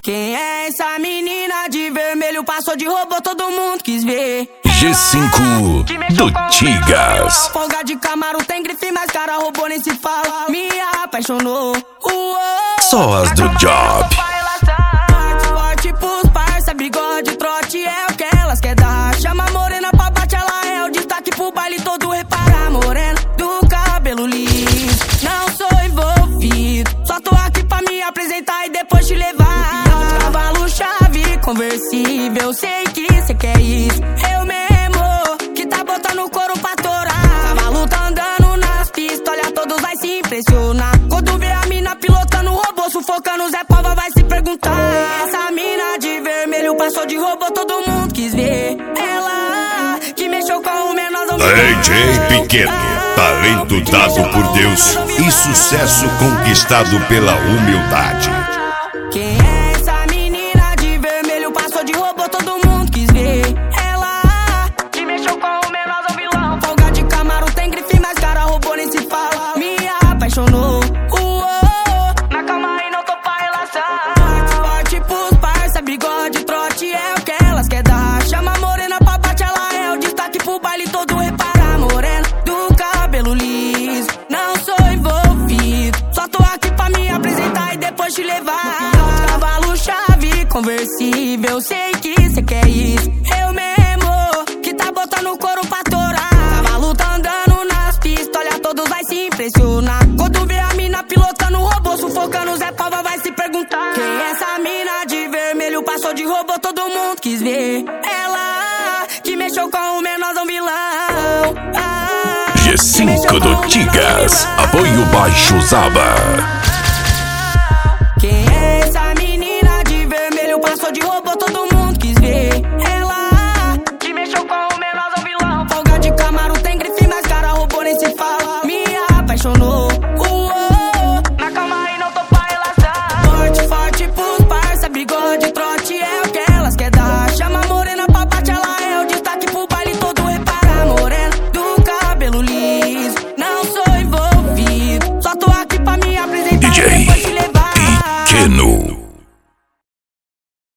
Quem é essa menina de vermelho? Passou de robô, todo mundo quis ver. G5 do Tigas. Folga de Camaro tem grife, mas cara robô nem se fala. Me apaixonou. Só as do job. Forte pros parça, bigode, trote é o que elas quer dar. Chama a morena pra bate, ela é o destaque pro baile todo. Repara a morena do cabelo liso. Não sou envolvido, só tô aqui pra me apresentar e depois te levar. Cavalo chave, conversível, sei que cê quer isso. Eu mesmo, que tá botando couro pra torar. Cavalo tá andando nas pistas, olha todos vai se impressionar. Quando vê a mina pilotando o robô, sufocando Zé Pava vai se perguntar. Essa mina de vermelho passou de robô, todo mundo quis ver. Ela que mexeu com o menosão. DJ Pequeno, talento dado por Deus e sucesso conquistado pela humildade. Quem é essa menina de vermelho? Passou de robô, todo mundo quis ver. Ela que mexeu com o menosão vilão. Folga de Camaro tem grife, mas cara robô nem se fala. Me apaixonou. Na calma e não tô pra relação. Forte pros parça, bigode, trote é o que elas quer dar. Chama a morena pra bate, ela é o destaque pro baile todo. Repara a morena do cabelo liso. Não sou envolvido, só tô aqui pra me apresentar e depois te levar. Cavalo chave, conversível, sei que cê quer isso. Eu mesmo, que tá botando couro pra torar. Cavalo tá andando nas pistas, olha todos vai se impressionar. Quando vê a mina pilotando o robô, sufocando Zé Pava vai se perguntar. Quem é essa mina de vermelho? Passou de robô, todo mundo quis ver. Ela que mexeu com o menosão vilão. G5 do Tigas, apoio Baixo Zaba.